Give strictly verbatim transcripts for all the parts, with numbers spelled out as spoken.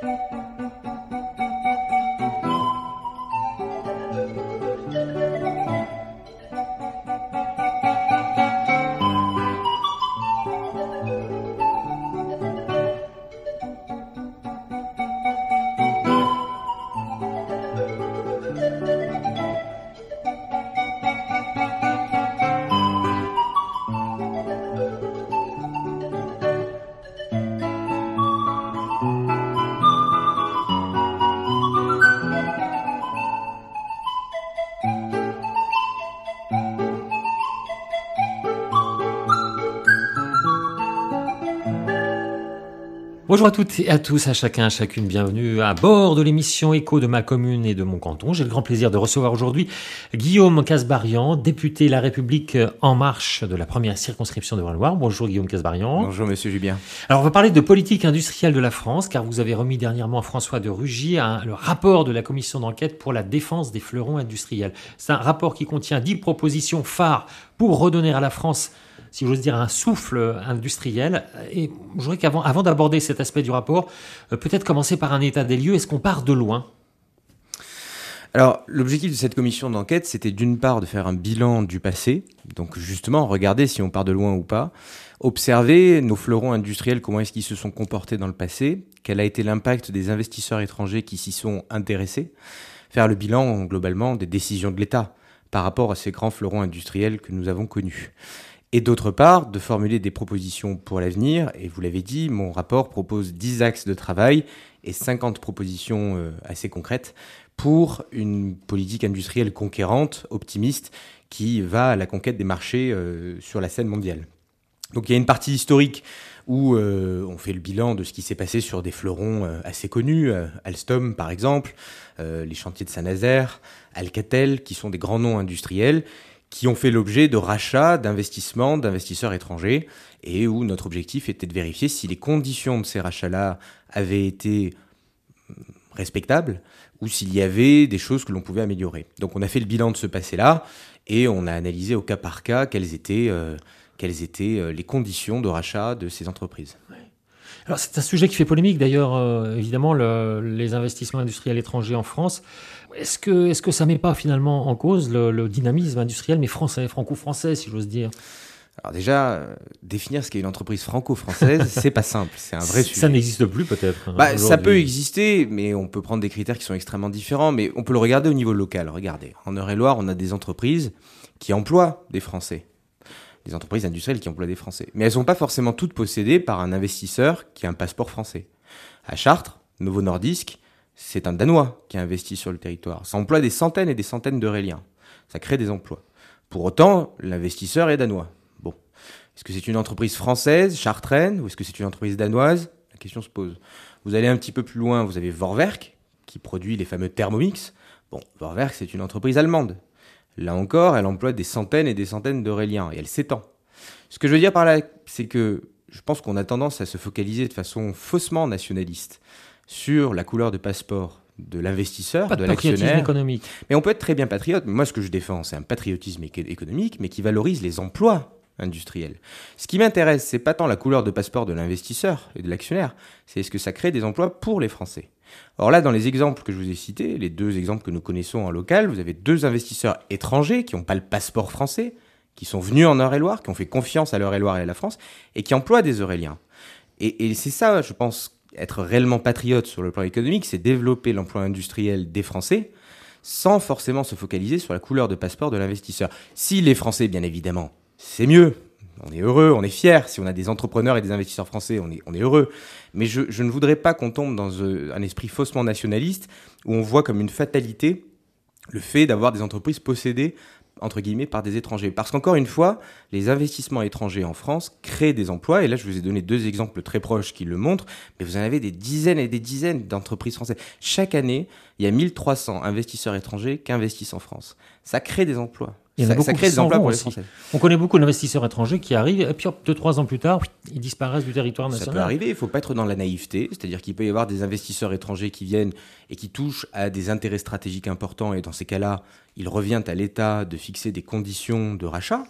Bonjour à toutes et à tous, à chacun, à chacune, bienvenue à bord de l'émission Écho de ma commune et de mon canton. J'ai le grand plaisir de recevoir aujourd'hui Guillaume Kasbarian, député La République En Marche de la première circonscription de Eure-et-Loir. Bonjour Guillaume Kasbarian. Bonjour Monsieur Julien. Alors on va parler de politique industrielle de la France, car vous avez remis dernièrement à François de Rugy un, le rapport de la commission d'enquête pour la défense des fleurons industriels. C'est un rapport qui contient dix propositions phares pour redonner à la France, si j'ose dire, un souffle industriel. Et je voudrais qu'avant avant d'aborder cet aspect du rapport, euh, peut-être commencer par un état des lieux. Est-ce qu'on part de loin ? Alors, l'objectif de cette commission d'enquête, c'était d'une part de faire un bilan du passé, donc justement, regarder si on part de loin ou pas, observer nos fleurons industriels, comment est-ce qu'ils se sont comportés dans le passé, quel a été l'impact des investisseurs étrangers qui s'y sont intéressés, faire le bilan, globalement, des décisions de l'État par rapport à ces grands fleurons industriels que nous avons connus. Et d'autre part, de formuler des propositions pour l'avenir. Et vous l'avez dit, mon rapport propose dix axes de travail et cinquante propositions euh, assez concrètes pour une politique industrielle conquérante, optimiste, qui va à la conquête des marchés euh, sur la scène mondiale. Donc il y a une partie historique où euh, on fait le bilan de ce qui s'est passé sur des fleurons euh, assez connus, euh, Alstom par exemple, euh, les chantiers de Saint-Nazaire, Alcatel, qui sont des grands noms industriels, qui ont fait l'objet de rachats, d'investissements, d'investisseurs étrangers, et où notre objectif était de vérifier si les conditions de ces rachats-là avaient été respectables, ou s'il y avait des choses que l'on pouvait améliorer. Donc on a fait le bilan de ce passé-là, et on a analysé au cas par cas quelles étaient, euh, quelles étaient euh, les conditions de rachat de ces entreprises. Ouais. Alors c'est un sujet qui fait polémique d'ailleurs, euh, évidemment, le, les investissements industriels étrangers en France. Est-ce que, est-ce que ça ne met pas finalement en cause le, le dynamisme industriel, mais français, franco-français, si j'ose dire ? Alors déjà, euh, définir ce qu'est une entreprise franco-française, c'est pas simple, c'est un vrai sujet. Ça n'existe plus peut-être. Bah, ça peut exister, mais on peut prendre des critères qui sont extrêmement différents, mais on peut le regarder au niveau local. Regardez, en Eure-et-Loir, on a des entreprises qui emploient des Français, des entreprises industrielles qui emploient des Français. Mais elles ne sont pas forcément toutes possédées par un investisseur qui a un passeport français. À Chartres, Novo Nordisk, c'est un Danois qui a investi sur le territoire. Ça emploie des centaines et des centaines d'Euréliens. Ça crée des emplois. Pour autant, l'investisseur est danois. Bon. Est-ce que c'est une entreprise française, chartraine, ou est-ce que c'est une entreprise danoise ? La question se pose. Vous allez un petit peu plus loin, vous avez Vorwerk, qui produit les fameux Thermomix. Bon, Vorwerk, c'est une entreprise allemande. Là encore, elle emploie des centaines et des centaines d'Euréliens, et elle s'étend. Ce que je veux dire par là, c'est que je pense qu'on a tendance à se focaliser de façon faussement nationaliste sur la couleur de passeport de l'investisseur, pas de, de l'actionnaire. Patriotisme économique. Mais on peut être très bien patriote. Moi, ce que je défends, c'est un patriotisme économique, mais qui valorise les emplois industriels. Ce qui m'intéresse, c'est pas tant la couleur de passeport de l'investisseur et de l'actionnaire, c'est est-ce que ça crée des emplois pour les Français. Or là, dans les exemples que je vous ai cités, les deux exemples que nous connaissons en local, vous avez deux investisseurs étrangers qui n'ont pas le passeport français, qui sont venus en Eure-et-Loir, qui ont fait confiance à l'Eure-et-Loir et à la France, et qui emploient des Euréliens. Et, et c'est ça, je pense, être réellement patriote sur le plan économique, c'est développer l'emploi industriel des Français sans forcément se focaliser sur la couleur de passeport de l'investisseur. Si les Français, bien évidemment, c'est mieux. On est heureux, on est fiers. Si on a des entrepreneurs et des investisseurs français, on est, on est heureux. Mais je, je ne voudrais pas qu'on tombe dans un esprit faussement nationaliste où on voit comme une fatalité le fait d'avoir des entreprises possédées entre guillemets, par des étrangers. Parce qu'encore une fois, les investissements étrangers en France créent des emplois. Et là, je vous ai donné deux exemples très proches qui le montrent. Mais vous en avez des dizaines et des dizaines d'entreprises françaises. Chaque année, il y a mille trois cents investisseurs étrangers qui investissent en France. Ça crée des emplois. Il y en a ça, beaucoup ça crée qui des emplois s'en pour vont les aussi. Français. On connaît beaucoup d'investisseurs étrangers qui arrivent, et puis hop, deux, trois ans plus tard, ils disparaissent du territoire national. Ça peut arriver, il ne faut pas être dans la naïveté, c'est-à-dire qu'il peut y avoir des investisseurs étrangers qui viennent et qui touchent à des intérêts stratégiques importants, et dans ces cas-là, il revient à l'État de fixer des conditions de rachat.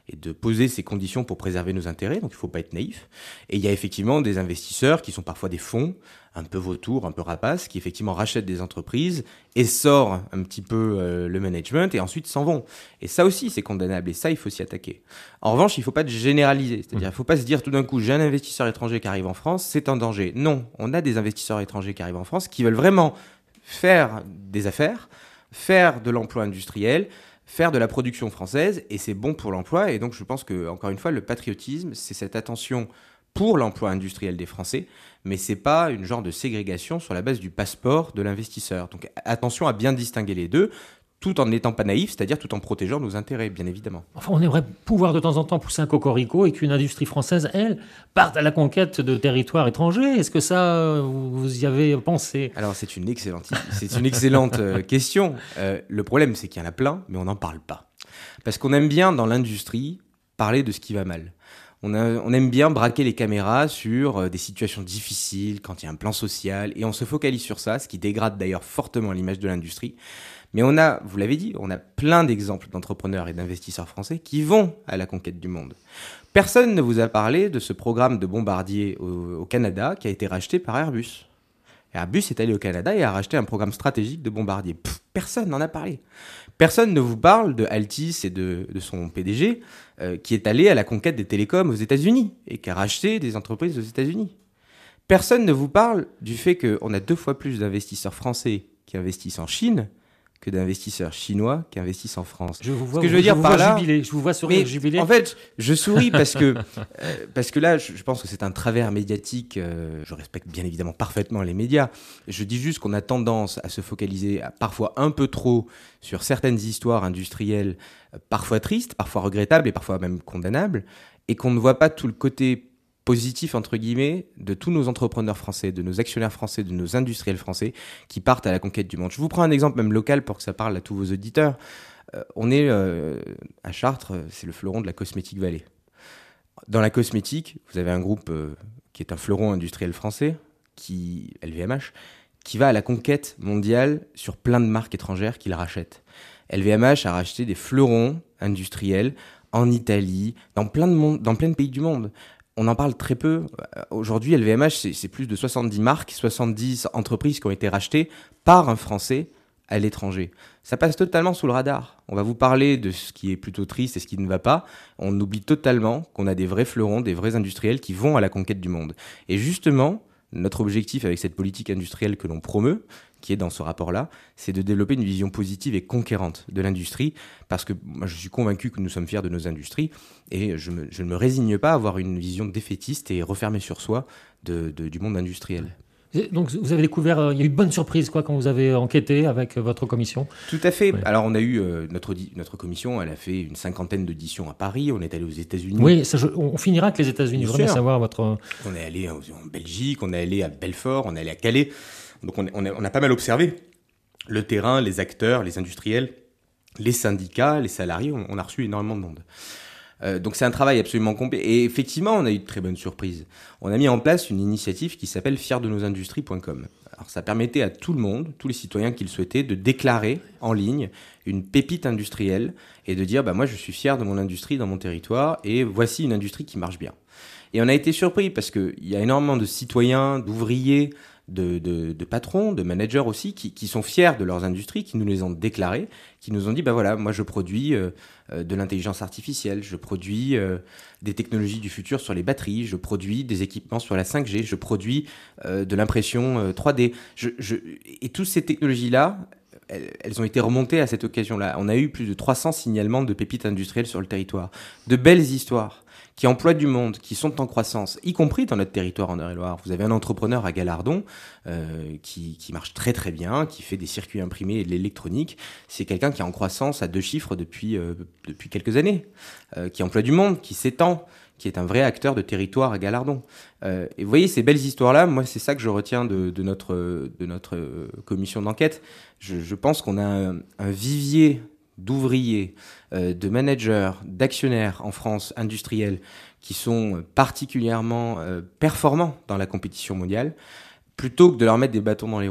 et de poser ces conditions pour préserver nos intérêts, donc il ne faut pas être naïf. Et il y a effectivement des investisseurs qui sont parfois des fonds, un peu vautours, un peu rapaces, qui effectivement rachètent des entreprises, essorent un petit peu euh, le management et ensuite s'en vont. Et ça aussi, c'est condamnable et ça, il faut s'y attaquer. En revanche, il ne faut pas généraliser, c'est-à-dire il ne faut pas se dire tout d'un coup, j'ai un investisseur étranger qui arrive en France, c'est un danger. Non, on a des investisseurs étrangers qui arrivent en France qui veulent vraiment faire des affaires, faire de l'emploi industriel, faire de la production française, et c'est bon pour l'emploi. Et donc, je pense que, encore une fois, le patriotisme, c'est cette attention pour l'emploi industriel des Français, mais c'est pas une genre de ségrégation sur la base du passeport de l'investisseur. Donc, attention à bien distinguer les deux, tout en n'étant pas naïf, c'est-à-dire tout en protégeant nos intérêts, bien évidemment. Enfin, on aimerait pouvoir de temps en temps pousser un cocorico et qu'une industrie française, elle, parte à la conquête de territoires étrangers. Est-ce que ça, vous y avez pensé ? Alors, c'est une excellente, c'est une excellente euh, question. Euh, le problème, c'est qu'il y en a plein, mais on n'en parle pas. Parce qu'on aime bien, dans l'industrie, parler de ce qui va mal. On, a, on aime bien braquer les caméras sur euh, des situations difficiles, quand il y a un plan social, et on se focalise sur ça, ce qui dégrade d'ailleurs fortement l'image de l'industrie. Mais on a, vous l'avez dit, on a plein d'exemples d'entrepreneurs et d'investisseurs français qui vont à la conquête du monde. Personne ne vous a parlé de ce programme de bombardier au, au Canada qui a été racheté par Airbus. Airbus est allé au Canada et a racheté un programme stratégique de bombardier. Pff, personne n'en a parlé. Personne ne vous parle de Altis et de, de son P D G euh, qui est allé à la conquête des télécoms aux États-Unis et qui a racheté des entreprises aux États-Unis. Personne ne vous parle du fait qu'on a deux fois plus d'investisseurs français qui investissent en Chine que d'investisseurs chinois qui investissent en France. Je vous vois, Ce que je veux dire par là, jubiler. Je vous vois sourire jubilé. En fait, je souris parce que euh, parce que là, je, je pense que c'est un travers médiatique. Euh, je respecte bien évidemment parfaitement les médias. Je dis juste qu'on a tendance à se focaliser à, parfois un peu trop sur certaines histoires industrielles, euh, parfois tristes, parfois regrettables et parfois même condamnables, et qu'on ne voit pas tout le côté positif, entre guillemets, de tous nos entrepreneurs français, de nos actionnaires français, de nos industriels français qui partent à la conquête du monde. Je vous prends un exemple même local pour que ça parle à tous vos auditeurs. Euh, on est euh, à Chartres, c'est le fleuron de la Cosmétique Vallée. Dans la cosmétique, vous avez un groupe euh, qui est un fleuron industriel français, qui, L V M H, qui va à la conquête mondiale sur plein de marques étrangères qu'il rachète. L V M H a racheté des fleurons industriels en Italie, dans plein de, monde, dans plein de pays du monde. On en parle très peu. Aujourd'hui, L V M H, c'est, c'est plus de soixante-dix marques, soixante-dix entreprises qui ont été rachetées par un Français à l'étranger. Ça passe totalement sous le radar. On va vous parler de ce qui est plutôt triste et ce qui ne va pas. On oublie totalement qu'on a des vrais fleurons, des vrais industriels qui vont à la conquête du monde. Et justement, notre objectif avec cette politique industrielle que l'on promeut, qui est dans ce rapport-là, c'est de développer une vision positive et conquérante de l'industrie, parce que moi, je suis convaincu que nous sommes fiers de nos industries, et je, me, je ne me résigne pas à avoir une vision défaitiste et refermée sur soi de, de, du monde industriel. Donc vous avez découvert, euh, il y a eu de bonnes surprises quoi, quand vous avez enquêté avec euh, votre commission. Tout à fait. Oui. Alors on a eu, euh, notre, notre commission, elle a fait une cinquantaine d'auditions à Paris, on est allé aux États-Unis. Oui, ça, je, on finira avec les États-Unis, vraiment savoir votre... On est allé en, en Belgique, on est allé à Belfort, on est allé à Calais. Donc on, on, a, on a pas mal observé le terrain, les acteurs, les industriels, les syndicats, les salariés. On, on a reçu énormément de monde. Euh, donc c'est un travail absolument complet. Et effectivement, on a eu de très bonnes surprises. On a mis en place une initiative qui s'appelle fiers de nos industries point com. Alors ça permettait à tout le monde, tous les citoyens qui le souhaitaient, de déclarer en ligne une pépite industrielle et de dire bah, « moi je suis fier de mon industrie dans mon territoire et voici une industrie qui marche bien ». Et on a été surpris parce qu'il y a énormément de citoyens, d'ouvriers, De, de, de patrons, de managers aussi, qui, qui sont fiers de leurs industries, qui nous les ont déclarées, qui nous ont dit, bah voilà, moi je produis euh, de l'intelligence artificielle, je produis euh, des technologies du futur sur les batteries, je produis des équipements sur la cinq G, je produis euh, de l'impression euh, trois D. Je, je, et toutes ces technologies-là, elles, elles ont été remontées à cette occasion-là. On a eu plus de trois cents signalements de pépites industrielles sur le territoire. De belles histoires qui emploient du monde, qui sont en croissance, y compris dans notre territoire en Eure-et-Loire. Vous avez un entrepreneur à Galardon euh, qui, qui marche très très bien, qui fait des circuits imprimés et de l'électronique. C'est quelqu'un qui est en croissance à deux chiffres depuis, euh, depuis quelques années, euh, qui emploie du monde, qui s'étend, qui est un vrai acteur de territoire à Galardon. Euh, et vous voyez, ces belles histoires-là, moi c'est ça que je retiens de, de, notre, de notre commission d'enquête. Je, je pense qu'on a un, un vivier d'ouvriers, euh, de managers, d'actionnaires en France industriels qui sont particulièrement euh, performants dans la compétition mondiale, plutôt que de leur mettre des bâtons dans les roues.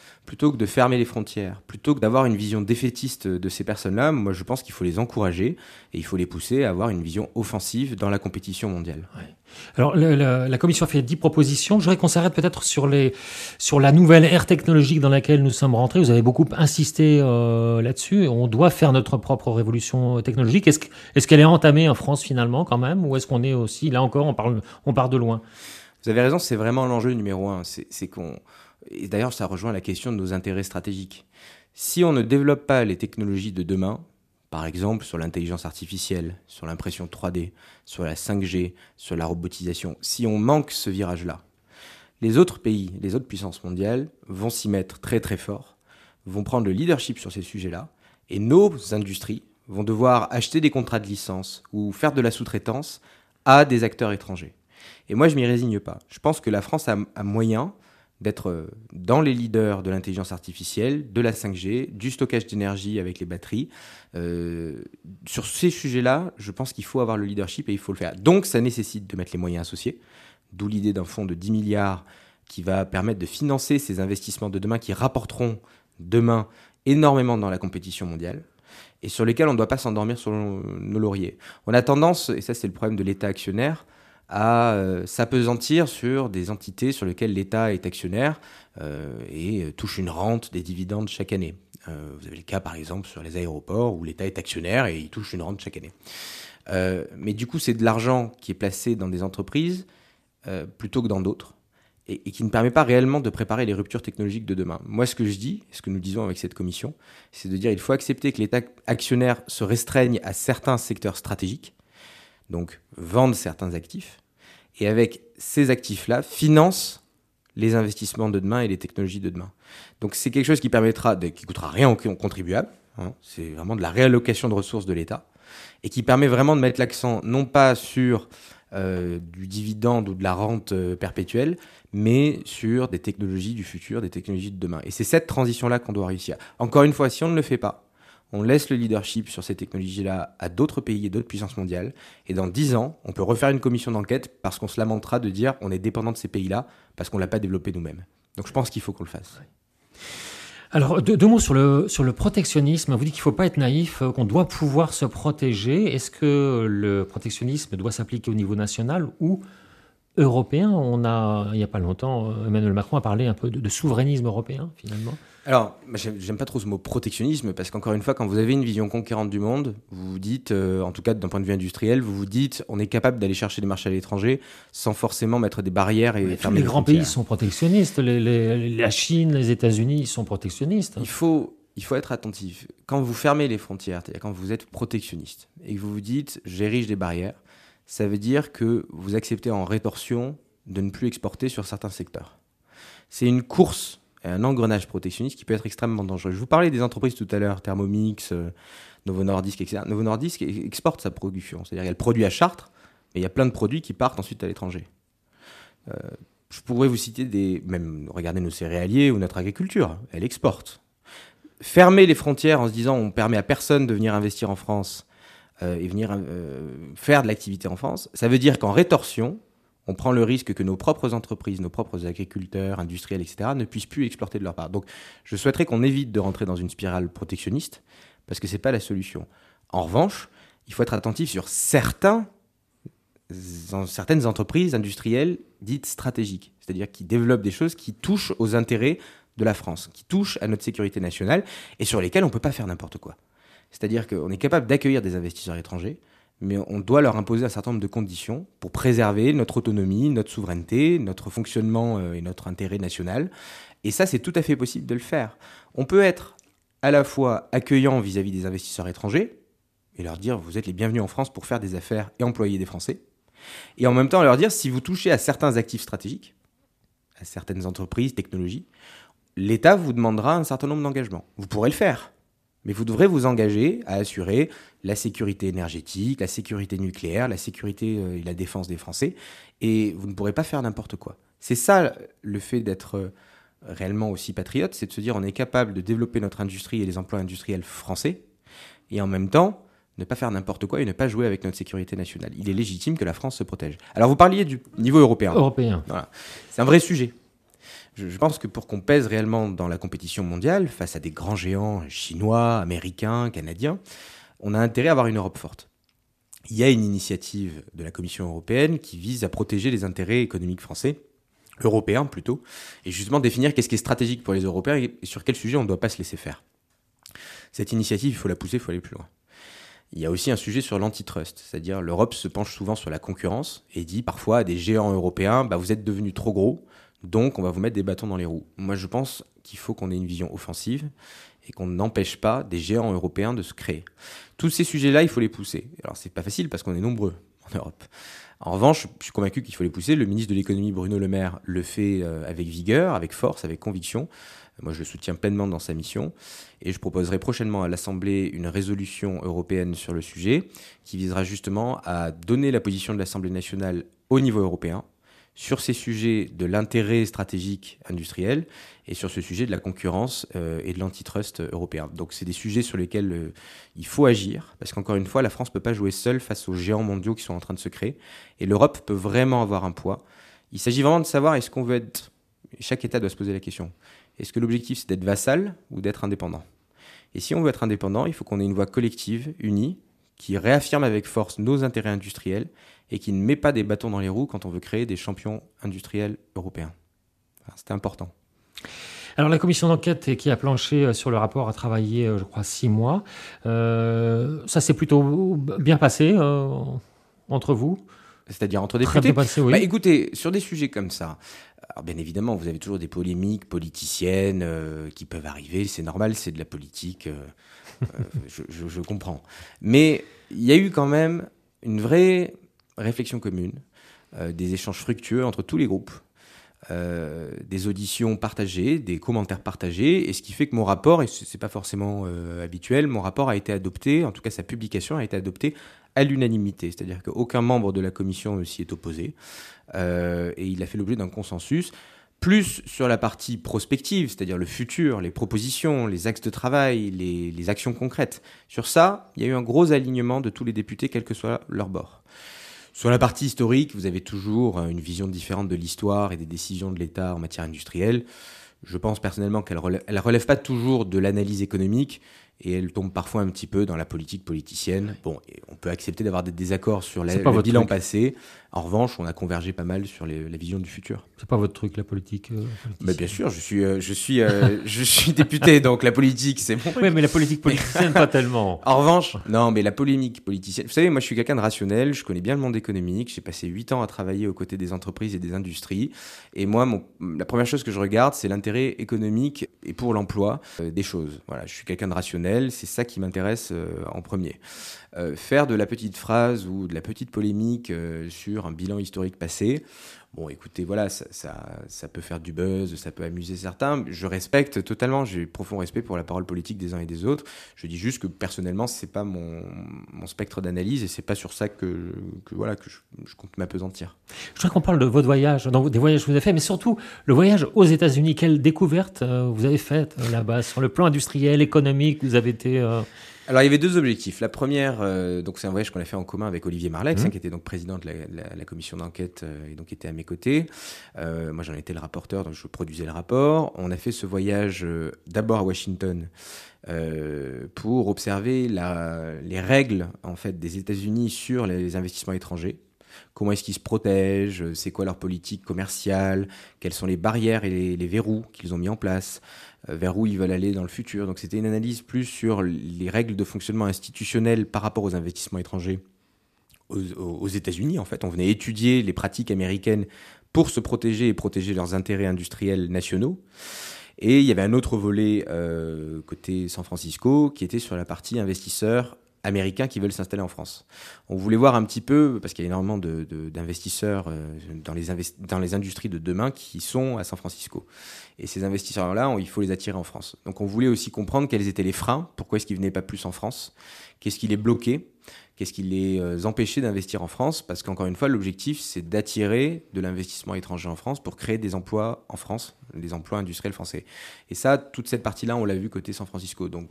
plutôt que de fermer les frontières, plutôt que d'avoir une vision défaitiste de ces personnes-là, moi je pense qu'il faut les encourager et il faut les pousser à avoir une vision offensive dans la compétition mondiale. Ouais. Alors, le, le, la Commission a fait dix propositions. Je voudrais qu'on s'arrête peut-être sur, les, sur la nouvelle ère technologique dans laquelle nous sommes rentrés. Vous avez beaucoup insisté euh, là-dessus. On doit faire notre propre révolution technologique. Est-ce, est-ce qu'elle est entamée en France finalement quand même, ou est-ce qu'on est aussi, là encore, on, parle, on part de loin? Vous avez raison, c'est vraiment l'enjeu numéro un. C'est, c'est qu'on... Et d'ailleurs, ça rejoint la question de nos intérêts stratégiques. Si on ne développe pas les technologies de demain, par exemple sur l'intelligence artificielle, sur l'impression trois D, sur la cinq G, sur la robotisation, si on manque ce virage-là, les autres pays, les autres puissances mondiales vont s'y mettre très très fort, vont prendre le leadership sur ces sujets-là, et nos industries vont devoir acheter des contrats de licence ou faire de la sous-traitance à des acteurs étrangers. Et moi, je m'y résigne pas. Je pense que la France a, a moyen d'être dans les leaders de l'intelligence artificielle, de la cinq G, du stockage d'énergie avec les batteries. Euh, sur ces sujets-là, je pense qu'il faut avoir le leadership et il faut le faire. Donc, ça nécessite de mettre les moyens associés, d'où l'idée d'un fonds de dix milliards qui va permettre de financer ces investissements de demain qui rapporteront demain énormément dans la compétition mondiale et sur lesquels on ne doit pas s'endormir sur nos lauriers. On a tendance, et ça c'est le problème de l'État actionnaire, à euh, s'apesantir sur des entités sur lesquelles l'État est actionnaire euh, et euh, touche une rente des dividendes chaque année. Euh, vous avez le cas par exemple sur les aéroports où l'État est actionnaire et il touche une rente chaque année. Euh, mais du coup c'est de l'argent qui est placé dans des entreprises euh, plutôt que dans d'autres et, et qui ne permet pas réellement de préparer les ruptures technologiques de demain. Moi ce que je dis, ce que nous disons avec cette commission, c'est de dire qu'il faut accepter que l'État actionnaire se restreigne à certains secteurs stratégiques, donc vendent certains actifs, et avec ces actifs-là, financent les investissements de demain et les technologies de demain. Donc c'est quelque chose qui permettra, de, qui coûtera rien aux contribuables, hein, c'est vraiment de la réallocation de ressources de l'État, et qui permet vraiment de mettre l'accent non pas sur euh, du dividende ou de la rente euh, perpétuelle, mais sur des technologies du futur, des technologies de demain. Et c'est cette transition-là qu'on doit réussir. Encore une fois, si on ne le fait pas, on laisse le leadership sur ces technologies-là à d'autres pays et d'autres puissances mondiales. Et dans dix ans, on peut refaire une commission d'enquête parce qu'on se lamentera de dire on est dépendant de ces pays-là parce qu'on ne l'a pas développé nous-mêmes. Donc je pense qu'il faut qu'on le fasse. Alors, deux, deux mots sur le, sur le protectionnisme. Vous dites qu'il ne faut pas être naïf, qu'on doit pouvoir se protéger. Est-ce que le protectionnisme doit s'appliquer au niveau national ou européen? On a, il n'y a pas longtemps, Emmanuel Macron a parlé un peu de, de souverainisme européen, finalement. Alors, j'aime, j'aime pas trop ce mot protectionnisme, parce qu'encore une fois, quand vous avez une vision conquérante du monde, vous vous dites, euh, en tout cas d'un point de vue industriel, vous vous dites, on est capable d'aller chercher des marchés à l'étranger sans forcément mettre des barrières et Mais fermer les les grands frontières. pays sont protectionnistes. Les, les, la Chine, les États-Unis, ils sont protectionnistes. Il faut, il faut être attentif. Quand vous fermez les frontières, c'est-à-dire quand vous êtes protectionniste, et que vous vous dites, j'érige des barrières, ça veut dire que vous acceptez en rétorsion de ne plus exporter sur certains secteurs. C'est une course, un engrenage protectionniste qui peut être extrêmement dangereux. Je vous parlais des entreprises tout à l'heure, Thermomix, euh, Novo Nordisk, et cetera. Novo Nordisk exporte sa production, c'est-à-dire qu'elle produit à Chartres, mais il y a plein de produits qui partent ensuite à l'étranger. Euh, je pourrais vous citer des... Même regardez nos céréaliers ou notre agriculture, elle exporte. Fermer les frontières en se disant on permet à personne de venir investir en France euh, et venir euh, faire de l'activité en France, ça veut dire qu'en rétorsion, on prend le risque que nos propres entreprises, nos propres agriculteurs, industriels, et cetera ne puissent plus exporter de leur part. Donc, je souhaiterais qu'on évite de rentrer dans une spirale protectionniste parce que c'est pas la solution. En revanche, il faut être attentif sur certains, certaines entreprises industrielles dites stratégiques, c'est-à-dire qui développent des choses qui touchent aux intérêts de la France, qui touchent à notre sécurité nationale et sur lesquelles on peut pas faire n'importe quoi. C'est-à-dire qu'on est capable d'accueillir des investisseurs étrangers, mais on doit leur imposer un certain nombre de conditions pour préserver notre autonomie, notre souveraineté, notre fonctionnement et notre intérêt national. Et ça, c'est tout à fait possible de le faire. On peut être à la fois accueillant vis-à-vis des investisseurs étrangers et leur dire « vous êtes les bienvenus en France pour faire des affaires et employer des Français ». Et en même temps leur dire « si vous touchez à certains actifs stratégiques, à certaines entreprises, technologies, l'État vous demandera un certain nombre d'engagements. Vous pourrez le faire. Mais vous devrez vous engager à assurer la sécurité énergétique, la sécurité nucléaire, la sécurité et la défense des Français. Et vous ne pourrez pas faire n'importe quoi. C'est ça le fait d'être réellement aussi patriote, c'est de se dire on est capable de développer notre industrie et les emplois industriels français, et en même temps ne pas faire n'importe quoi et ne pas jouer avec notre sécurité nationale. Il est légitime que la France se protège. Alors vous parliez du niveau européen. Européen. Voilà. C'est un vrai sujet. Je, je pense que pour qu'on pèse réellement dans la compétition mondiale, face à des grands géants chinois, américains, canadiens, on a intérêt à avoir une Europe forte. Il y a une initiative de la Commission européenne qui vise à protéger les intérêts économiques français, européens plutôt, et justement définir qu'est-ce qui est stratégique pour les Européens et sur quel sujet on ne doit pas se laisser faire. Cette initiative, il faut la pousser, il faut aller plus loin. Il y a aussi un sujet sur l'antitrust, c'est-à-dire l'Europe se penche souvent sur la concurrence et dit parfois à des géants européens, bah, vous êtes devenus trop gros, donc on va vous mettre des bâtons dans les roues. Moi je pense qu'il faut qu'on ait une vision offensive et qu'on n'empêche pas des géants européens de se créer. Tous ces sujets-là, il faut les pousser. Alors c'est pas facile parce qu'on est nombreux en Europe. En revanche, je suis convaincu qu'il faut les pousser. Le ministre de l'économie, Bruno Le Maire, le fait avec vigueur, avec force, avec conviction. Moi, je le soutiens pleinement dans sa mission. Et je proposerai prochainement à l'Assemblée une résolution européenne sur le sujet qui visera justement à donner la position de l'Assemblée nationale au niveau européen sur ces sujets de l'intérêt stratégique industriel et sur ce sujet de la concurrence euh, et de l'antitrust européen. Donc c'est des sujets sur lesquels euh, il faut agir, parce qu'encore une fois, la France ne peut pas jouer seule face aux géants mondiaux qui sont en train de se créer, et l'Europe peut vraiment avoir un poids. Il s'agit vraiment de savoir est-ce qu'on veut être... Chaque État doit se poser la question. Est-ce que l'objectif c'est d'être vassal ou d'être indépendant ? Et si on veut être indépendant, il faut qu'on ait une voix collective, unie, qui réaffirme avec force nos intérêts industriels et qui ne met pas des bâtons dans les roues quand on veut créer des champions industriels européens. Enfin, c'était important. Alors la commission d'enquête qui a planché sur le rapport a travaillé, je crois, six mois. Euh, ça s'est plutôt bien passé euh, entre vous ? C'est-à-dire entre députés ? Très bien passé, oui. Bah, écoutez, sur des sujets comme ça, alors bien évidemment, vous avez toujours des polémiques politiciennes euh, qui peuvent arriver. C'est normal, c'est de la politique. Euh, euh, je, je, je comprends. Mais il y a eu quand même une vraie réflexion commune, euh, des échanges fructueux entre tous les groupes, euh, des auditions partagées, des commentaires partagés, et ce qui fait que mon rapport, et c'est pas forcément euh, habituel, mon rapport a été adopté, en tout cas sa publication a été adoptée à l'unanimité, c'est-à-dire qu'aucun membre de la commission ne s'y est opposé, euh, et il a fait l'objet d'un consensus, plus sur la partie prospective, c'est-à-dire le futur, les propositions, les axes de travail, les, les actions concrètes. Sur ça, il y a eu un gros alignement de tous les députés, quel que soit leur bord. Sur la partie historique, vous avez toujours une vision différente de l'histoire et des décisions de l'État en matière industrielle. Je pense personnellement qu'elle relève, elle relève pas toujours de l'analyse économique et elle tombe parfois un petit peu dans la politique politicienne. Bon, et on peut accepter d'avoir des désaccords sur la, le bilan truc. passé. En revanche, on a convergé pas mal sur les, la vision du futur. C'est pas votre truc, la politique euh, Mais bien sûr, je suis, euh, je suis, euh, je suis député, donc la politique, c'est mon truc. Oui, mais la politique politicienne, pas tellement. En revanche, non, mais la polémique politicienne. Vous savez, moi, je suis quelqu'un de rationnel. Je connais bien le monde économique. J'ai passé huit ans à travailler aux côtés des entreprises et des industries. Et moi, mon, la première chose que je regarde, c'est l'intérêt économique et pour l'emploi euh, des choses. Voilà, je suis quelqu'un de rationnel. C'est ça qui m'intéresse euh, en premier. Euh, faire de la petite phrase ou de la petite polémique euh, sur un bilan historique passé, bon, écoutez, voilà, ça, ça, ça peut faire du buzz, ça peut amuser certains. Je respecte totalement, j'ai profond respect pour la parole politique des uns et des autres. Je dis juste que personnellement, c'est pas mon, mon spectre d'analyse et c'est pas sur ça que, que voilà que je, je compte m'apesantir. Je voudrais qu'on parle de votre voyage, donc des voyages que vous avez fait, mais surtout le voyage aux États-Unis. Quelle découverte euh, vous avez faite euh, là-bas sur le plan industriel, économique? Vous avez été euh... Alors, il y avait deux objectifs. La première, euh, donc c'est un voyage qu'on a fait en commun avec Olivier Marleix, mmh. hein, qui était donc président de la, la, la commission d'enquête euh, et donc était à mes côtés. Euh, moi, j'en étais le rapporteur, donc je produisais le rapport. On a fait ce voyage euh, d'abord à Washington euh, pour observer la, les règles en fait des États-Unis sur les investissements étrangers. Comment est-ce qu'ils se protègent? C'est quoi leur politique commerciale? Quelles sont les barrières et les, les verrous qu'ils ont mis en place? Vers où ils veulent aller dans le futur. Donc c'était une analyse plus sur les règles de fonctionnement institutionnel par rapport aux investissements étrangers aux, aux États-Unis. En fait, on venait étudier les pratiques américaines pour se protéger et protéger leurs intérêts industriels nationaux. Et il y avait un autre volet euh, côté San Francisco qui était sur la partie investisseurs américains qui veulent s'installer en France. On voulait voir un petit peu, parce qu'il y a énormément de, de, d'investisseurs euh, dans, les invest- dans les industries de demain qui sont à San Francisco. Et ces investisseurs-là, on, il faut les attirer en France. Donc on voulait aussi comprendre quels étaient les freins, pourquoi est-ce qu'ils ne venaient pas plus en France, qu'est-ce qui les bloquait, qu'est-ce qui les euh, empêchait d'investir en France, parce qu'encore une fois, l'objectif, c'est d'attirer de l'investissement étranger en France pour créer des emplois en France, des emplois industriels français. Et ça, toute cette partie-là, on l'a vu côté San Francisco. Donc,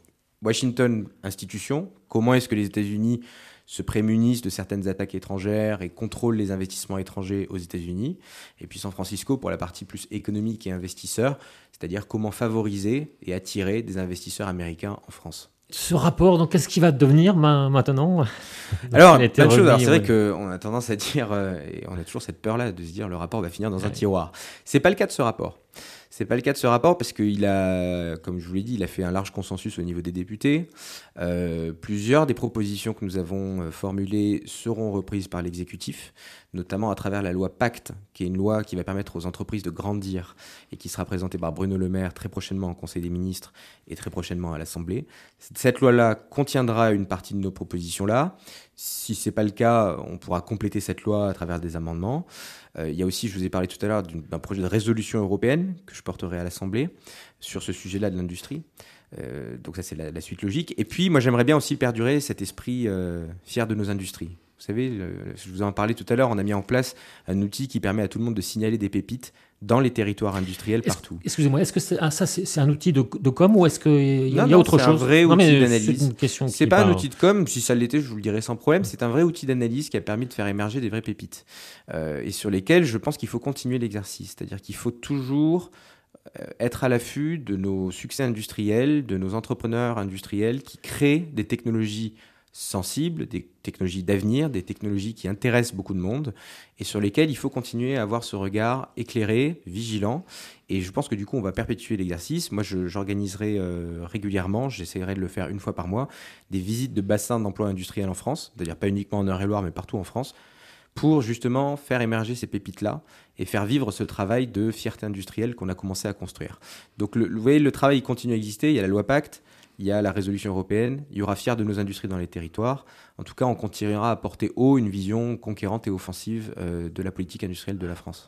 Washington, institution. Comment est-ce que les États-Unis se prémunissent de certaines attaques étrangères et contrôlent les investissements étrangers aux États-Unis. Et puis San Francisco pour la partie plus économique et investisseur, c'est-à-dire comment favoriser et attirer des investisseurs américains en France. Ce rapport, donc, qu'est-ce qui va devenir maintenant? Alors, plein de choses. Alors, c'est vrai qu'on a tendance à dire, euh, et on a toujours cette peur-là de se dire le rapport va finir dans ouais. un tiroir. C'est pas le cas de ce rapport. C'est pas le cas de ce rapport parce qu'il a, comme je vous l'ai dit, il a fait un large consensus au niveau des députés. Euh, plusieurs des propositions que nous avons formulées seront reprises par l'exécutif, notamment à travers la loi Pacte, qui est une loi qui va permettre aux entreprises de grandir et qui sera présentée par Bruno Le Maire très prochainement au Conseil des ministres et très prochainement à l'Assemblée. Cette loi-là contiendra une partie de nos propositions-là. Si ce n'est pas le cas, on pourra compléter cette loi à travers des amendements. Euh, il y a aussi, je vous ai parlé tout à l'heure, d'un projet de résolution européenne que je porterai à l'Assemblée sur ce sujet-là de l'industrie. Euh, donc ça, c'est la, la suite logique. Et puis, moi, j'aimerais bien aussi perdurer cet esprit euh, fier de nos industries. Vous savez, le, je vous en parlais tout à l'heure, on a mis en place un outil qui permet à tout le monde de signaler des pépites dans les territoires industriels est-ce, partout. Excusez-moi, est-ce que c'est, ah, ça, c'est, c'est un outil de, de com ou est-ce qu'il y a, non, y a non, autre c'est chose? Un vrai non, outil mais d'analyse. C'est, une question c'est qui pas par... un outil de com, si ça l'était, je vous le dirais sans problème. C'est un vrai outil d'analyse qui a permis de faire émerger des vraies pépites euh, et sur lesquelles je pense qu'il faut continuer l'exercice. C'est-à-dire qu'il faut toujours être à l'affût de nos succès industriels, de nos entrepreneurs industriels qui créent des technologies sensibles, des technologies d'avenir, des technologies qui intéressent beaucoup de monde et sur lesquelles il faut continuer à avoir ce regard éclairé, vigilant. Et je pense que du coup, on va perpétuer l'exercice. Moi, je, j'organiserai euh, régulièrement, j'essaierai de le faire une fois par mois, des visites de bassins d'emploi industriels en France, c'est-à-dire pas uniquement en Eure-et-Loire, mais partout en France, pour justement faire émerger ces pépites-là et faire vivre ce travail de fierté industrielle qu'on a commencé à construire. Donc, le, vous voyez, le travail il continue à exister. Il y a la loi Pacte, il y a la résolution européenne, il y aura fier de nos industries dans les territoires. En tout cas, on continuera à porter haut une vision conquérante et offensive euh, de la politique industrielle de la France.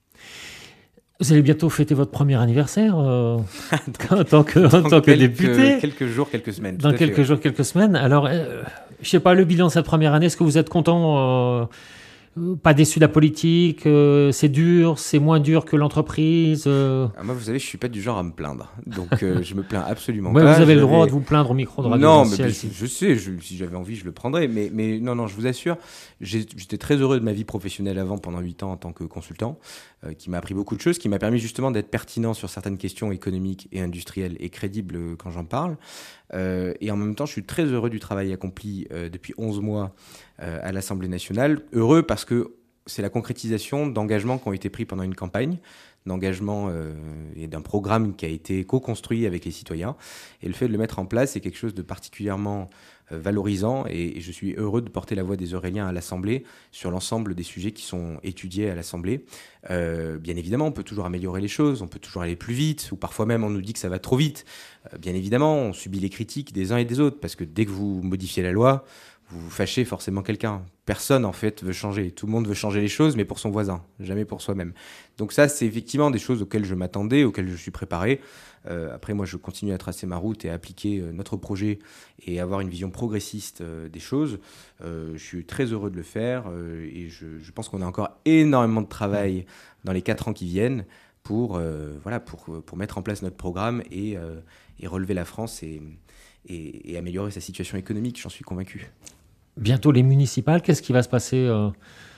Vous allez bientôt fêter votre premier anniversaire euh, en tant que, en tant que quelques, député. Quelques jours, quelques semaines. Dans quelques fait, jours, ouais. quelques semaines. Alors, euh, je ne sais pas, le bilan de cette première année, est-ce que vous êtes content euh, pas déçu de la politique, euh, c'est dur, c'est moins dur que l'entreprise. Euh... Ah, moi, vous savez, je suis pas du genre à me plaindre, donc euh, je me plains absolument ouais, pas. Vous avez j'avais... le droit de vous plaindre au micro de Radio Non, Essentiel, mais si... je, je sais, je, si j'avais envie, je le prendrais. Mais, mais non, non, je vous assure, j'ai, j'étais très heureux de ma vie professionnelle avant, pendant huit ans en tant que consultant, euh, qui m'a appris beaucoup de choses, qui m'a permis justement d'être pertinent sur certaines questions économiques et industrielles et crédibles quand j'en parle. Euh, et en même temps, je suis très heureux du travail accompli euh, depuis onze mois euh, à l'Assemblée nationale. Heureux parce que c'est la concrétisation d'engagements qui ont été pris pendant une campagne, d'engagements euh, et d'un programme qui a été co-construit avec les citoyens. Et le fait de le mettre en place, c'est quelque chose de particulièrement euh, valorisant. Et, et je suis heureux de porter la voix des Auréliens à l'Assemblée sur l'ensemble des sujets qui sont étudiés à l'Assemblée. Euh, bien évidemment, on peut toujours améliorer les choses, on peut toujours aller plus vite, ou parfois même on nous dit que ça va trop vite. Euh, bien évidemment, on subit les critiques des uns et des autres, parce que dès que vous modifiez la loi, vous vous fâchez forcément quelqu'un. Personne, en fait, veut changer. Tout le monde veut changer les choses, mais pour son voisin, jamais pour soi-même. Donc ça, c'est effectivement des choses auxquelles je m'attendais, auxquelles je suis préparé. Euh, après, moi, je continue à tracer ma route et à appliquer euh, notre projet et avoir une vision progressiste euh, des choses. Euh, je suis très heureux de le faire euh, et je, je pense qu'on a encore énormément de travail dans les quatre ans qui viennent pour, euh, voilà, pour, pour mettre en place notre programme et, euh, et relever la France et, et, et améliorer sa situation économique, j'en suis convaincu. Bientôt les municipales, qu'est-ce qui va se passer euh,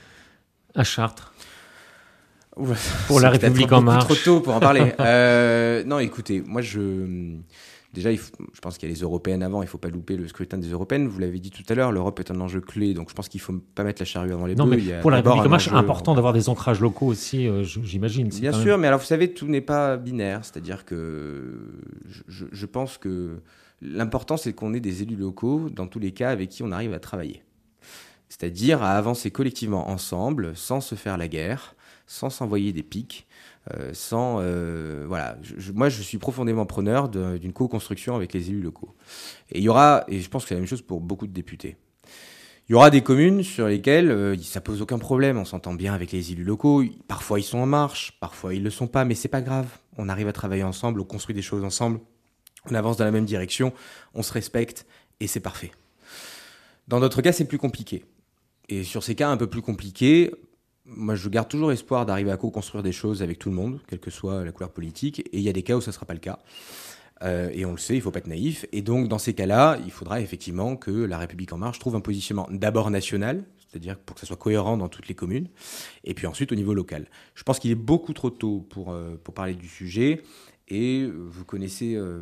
à Chartres Oula, pour la République en marche? Trop tôt pour en parler. euh, non, écoutez, moi je déjà, il faut, je pense qu'il y a les européennes avant. Il ne faut pas louper le scrutin des européennes. Vous l'avez dit tout à l'heure, l'Europe est un enjeu clé, donc je pense qu'il ne faut pas mettre la charrue avant les bœufs. Non, mais il y a pour la République en marche, c'est enjeu... important d'avoir des ancrages locaux aussi, euh, j'imagine. Bien sûr, même... mais alors vous savez, tout n'est pas binaire. C'est-à-dire que je, je pense que l'important, c'est qu'on ait des élus locaux, dans tous les cas, avec qui on arrive à travailler. C'est-à-dire à avancer collectivement ensemble, sans se faire la guerre, sans s'envoyer des piques, euh, sans... Euh, voilà. Je, je, moi, je suis profondément preneur de, d'une co-construction avec les élus locaux. Et il y aura, et je pense que c'est la même chose pour beaucoup de députés, il y aura des communes sur lesquelles euh, ça pose aucun problème, on s'entend bien avec les élus locaux, parfois ils sont en marche, parfois ils le sont pas, mais c'est pas grave. On arrive à travailler ensemble, on construit des choses ensemble, on avance dans la même direction, on se respecte, et c'est parfait. Dans d'autres cas, c'est plus compliqué. Et sur ces cas un peu plus compliqués, moi je garde toujours espoir d'arriver à co-construire des choses avec tout le monde, quelle que soit la couleur politique, et il y a des cas où ça ne sera pas le cas. Euh, et on le sait, il ne faut pas être naïf. Et donc, dans ces cas-là, il faudra effectivement que La République En Marche trouve un positionnement d'abord national, c'est-à-dire pour que ça soit cohérent dans toutes les communes, et puis ensuite au niveau local. Je pense qu'il est beaucoup trop tôt pour, euh, pour parler du sujet. Et vous connaissez euh,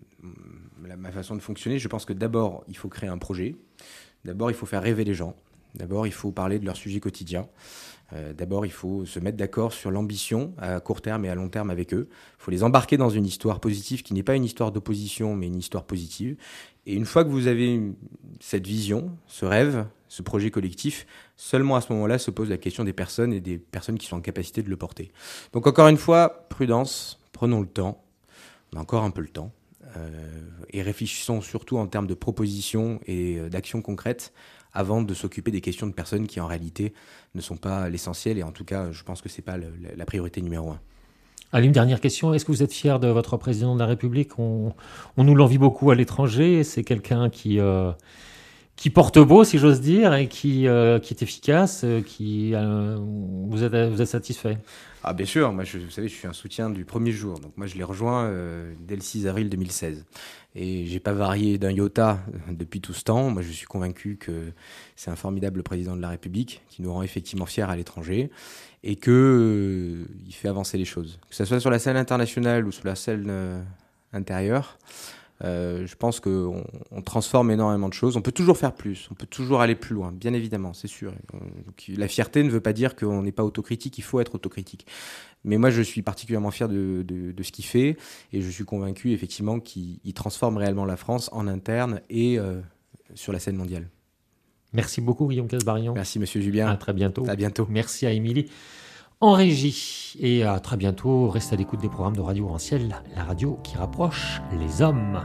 la, ma façon de fonctionner. Je pense que d'abord, il faut créer un projet. D'abord, il faut faire rêver les gens. D'abord, il faut parler de leur sujet quotidien. Euh, d'abord, il faut se mettre d'accord sur l'ambition à court terme et à long terme avec eux. Il faut les embarquer dans une histoire positive qui n'est pas une histoire d'opposition, mais une histoire positive. Et une fois que vous avez cette vision, ce rêve, ce projet collectif, seulement à ce moment-là se pose la question des personnes et des personnes qui sont en capacité de le porter. Donc encore une fois, prudence, prenons le temps. On a encore un peu le temps. Euh, et réfléchissons surtout en termes de propositions et d'actions concrètes avant de s'occuper des questions de personnes qui en réalité ne sont pas l'essentiel, et en tout cas je pense que ce n'est pas le, la priorité numéro un. Allez, une dernière question, est-ce que vous êtes fier de votre président de la République? on, on nous l'envie beaucoup à l'étranger, c'est quelqu'un qui, euh, qui porte beau si j'ose dire, et qui, euh, qui est efficace, qui, euh, vous, êtes, vous êtes satisfait? Ah bien sûr, moi je, vous savez, je suis un soutien du premier jour. Donc moi je l'ai rejoint euh, dès le six avril deux mille seize. Et j'ai pas varié d'un iota depuis tout ce temps. Moi je suis convaincu que c'est un formidable président de la République qui nous rend effectivement fiers à l'étranger et qu'il euh, fait avancer les choses. Que ce soit sur la scène internationale ou sur la scène euh, intérieure, euh, je pense qu'on on transforme énormément de choses. On peut toujours faire plus, on peut toujours aller plus loin, bien évidemment, c'est sûr. Donc, la fierté ne veut pas dire qu'on n'est pas autocritique, il faut être autocritique. Mais moi, je suis particulièrement fier de, de, de ce qu'il fait, et je suis convaincu, effectivement, qu'il transforme réellement la France en interne et euh, sur la scène mondiale. Merci beaucoup, Guillaume Kasbarian. Merci, monsieur Julien. À très bientôt. À bientôt. Merci à Émilie en régie. Et à très bientôt. Restez à l'écoute des programmes de Radio Anciel, la radio qui rapproche les hommes.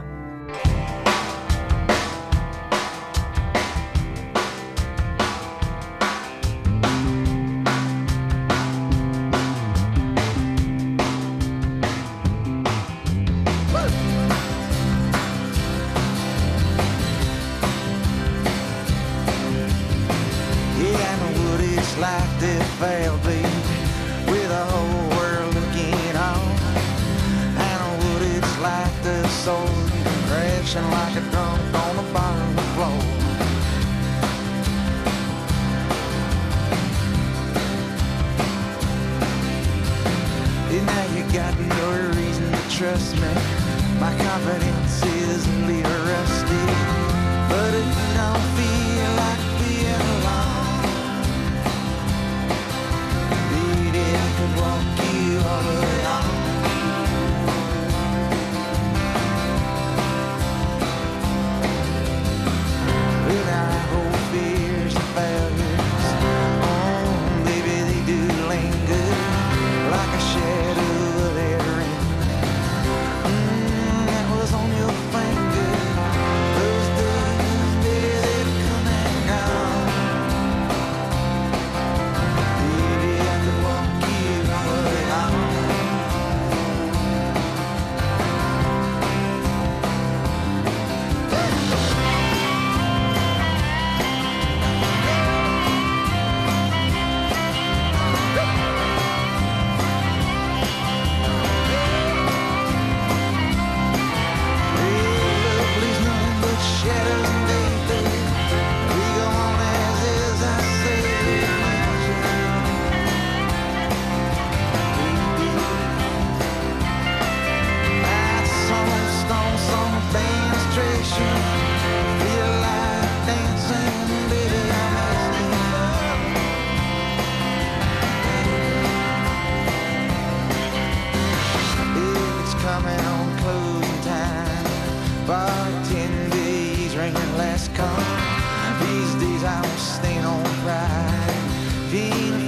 Like this failed me with the whole world looking on. I know what it's like the soul crashing like a drunk on the bottom floor. And now you got no reason to trust me. My confidence is a little rusty, but if you don't feel like being alone, walk you all along. Well, I hold fears and failures. Oh, baby, they do linger like a shadow of their ring. Mm, that was on your finger. Those days, baby, they've come and gone. Baby, I could walk you all along. Shadows and days, we go on as is, I say. I some stone, some demonstration, feel like dancing, baby, I'm asking love. It's coming on closing time, bartending ringing last call. These days I'm staying on pride, being